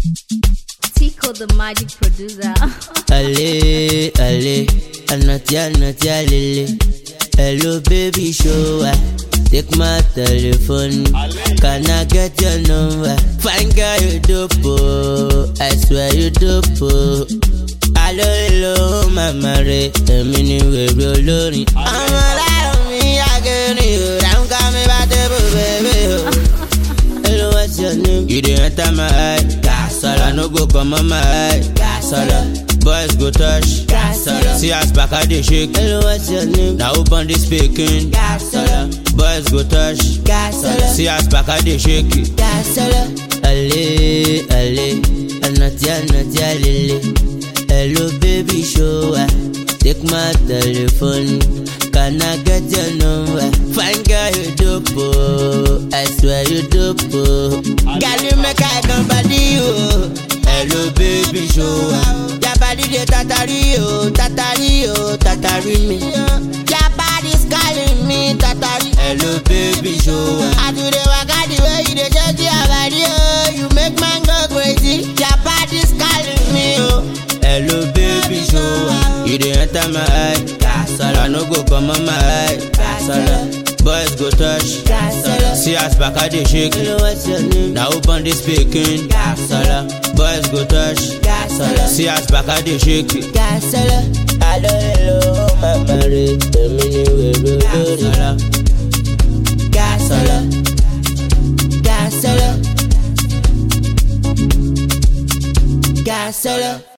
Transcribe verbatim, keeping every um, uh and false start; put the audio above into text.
Tico the magic producer. Allez, allez, anatia, anatia, lele. Hello baby, show her. Take my telephone. Can I get your number? Fine girl, you dope, oh. I swear you dope, oh. Hello, hello, mama, re. Emi ni wewe olórin. I'm alive, me again, you. Don't call me back, baby. Hello, what's your name? You didn't enter my eye. Gasala, no go come on my eye. Gasala. Boys go touch, Gasala. See us back at the shake. Hello, what's your name? Now open this speaking, Gasala. Boys go touch, Gasala. See us back at the shake, Gasala. Allez, allez, anatia, anatia, lele. Hello baby, show her. Take my telephone. Can I get your number? Fine girl, you dope, oh. I swear you dope, oh. Girl, you make I come body, oh. Hello baby, show her. Your body de tatari, oh, tatari, oh, tatari me. Your body's calling me, tatari. Hello baby, show her. I do the work out the way you dey change your body, oh. You make man go crazy. Your body's calling me, oh. Hello baby, show her. You dey enter my eye. Gasala, no go come on my eye. Gasala. Boys go touch, Gasala. See us back at the shake. Hello, what's your name? Now open this speaking, Gasala. Boys go touch, Gasala. See us back at the shake, Gasala. Hello, hello, mama, re. Emi ni wewe olórin. Gasala, Gasala, Gasala, Gasala.